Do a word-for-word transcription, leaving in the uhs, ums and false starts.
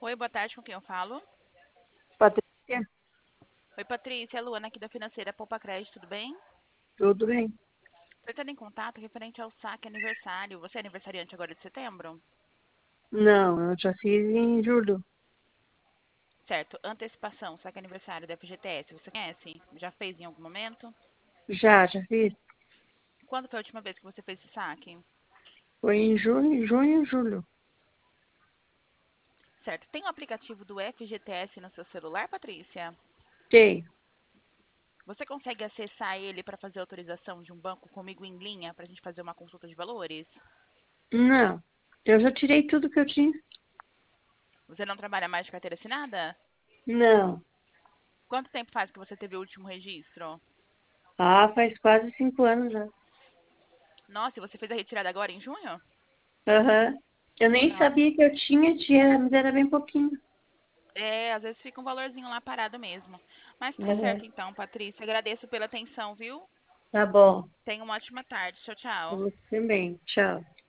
Oi, boa tarde, com quem eu falo? Patrícia, Oi, Patrícia, é a Luana aqui da Financeira Poupa Crédito, tudo bem? tudo bem? Estou entrando em contato referente ao saque aniversário. Você é aniversariante agora de setembro? Não, eu já fiz em julho. Certo, antecipação, saque aniversário da F G T S, você conhece? Já fez em algum momento? Já, já fiz. Quando foi a última vez que você fez esse saque? Foi em junho, junho e julho. Certo, tem o aplicativo do F G T S no seu celular, Patrícia? Tem. Você consegue acessar ele para fazer autorização de um banco comigo em linha para a gente fazer uma consulta de valores? Não, eu já tirei tudo que eu tinha. Você não trabalha mais de carteira assinada? Não. Quanto tempo faz que você teve o último registro? Ah, faz quase cinco anos já. Nossa, e você fez a retirada agora em junho? Aham. Eu nem Nossa. sabia que eu tinha, tinha, mas era bem pouquinho. É, às vezes fica um valorzinho lá parado mesmo. Mas tá Aham. certo então, Patrícia. Agradeço pela atenção, viu? Tá bom. Tenha uma ótima tarde. Tchau, Pra tchau. você também. Tchau.